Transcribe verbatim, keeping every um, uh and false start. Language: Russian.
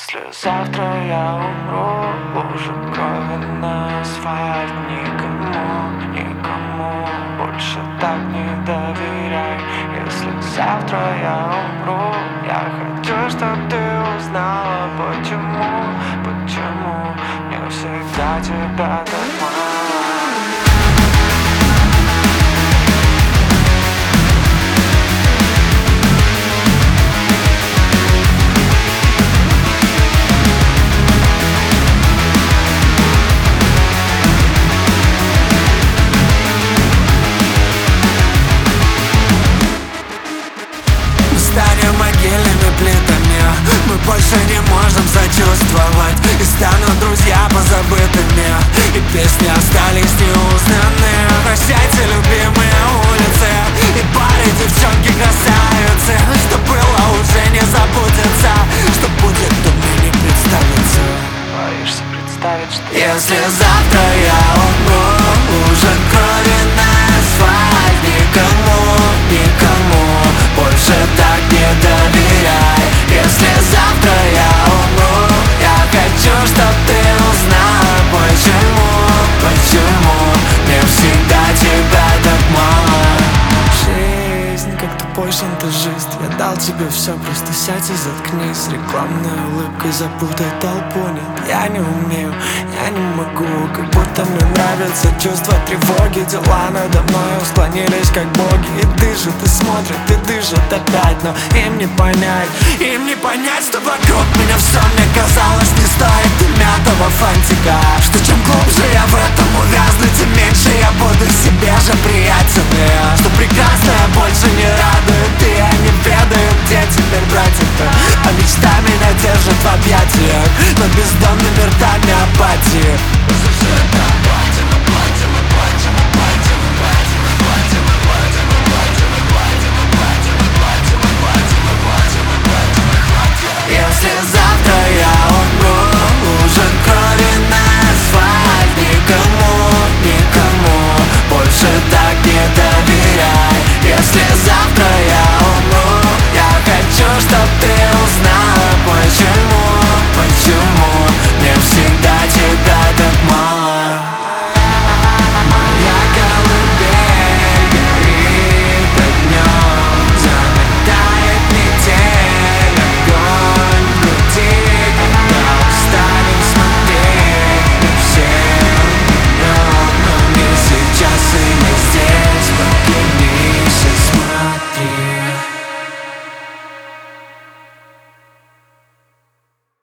Если завтра я умру, лужи крови на асфальт. Никому, никому больше так не доверяй. Если завтра я умру, я хочу, чтоб ты узнала, почему, почему мне всегда тебя так мало. Станем могильными плитами, мы больше не можем сочувствовать. И станут друзья позабытыми, и песни остались неузнаны. Прощайте, любимые улицы, и парни, девчонки, красавицы. Что было, уже не забудется, что будет, то мне не представится. Боишься представить, что если завтра я умру, уже крови на асфальт. Никому, никому больше так не доверяй. Если завтра я умру, я хочу, чтоб ты узнала, почему, почему мне всегда тебя так мало. жизнь, как тупой шантажист. Я дал тебе все, просто сядь и заткнись. Рекламной улыбкой запутай толпу. Нет, я не умею, я не могу. Как будто мне нравится чувство тревоги. Дела надо мною склонились как боги. И дышат, и смотрят, и дышат опять. Но им не понять, им не понять, что вокруг меня все мне казалось не стоит и мятого фантика. Что чем глубже я в этом увязну, тем меньше я буду себе же приятельнее. Что прекрасное больше не радует, и они ведают, где теперь брать это. А мечта меня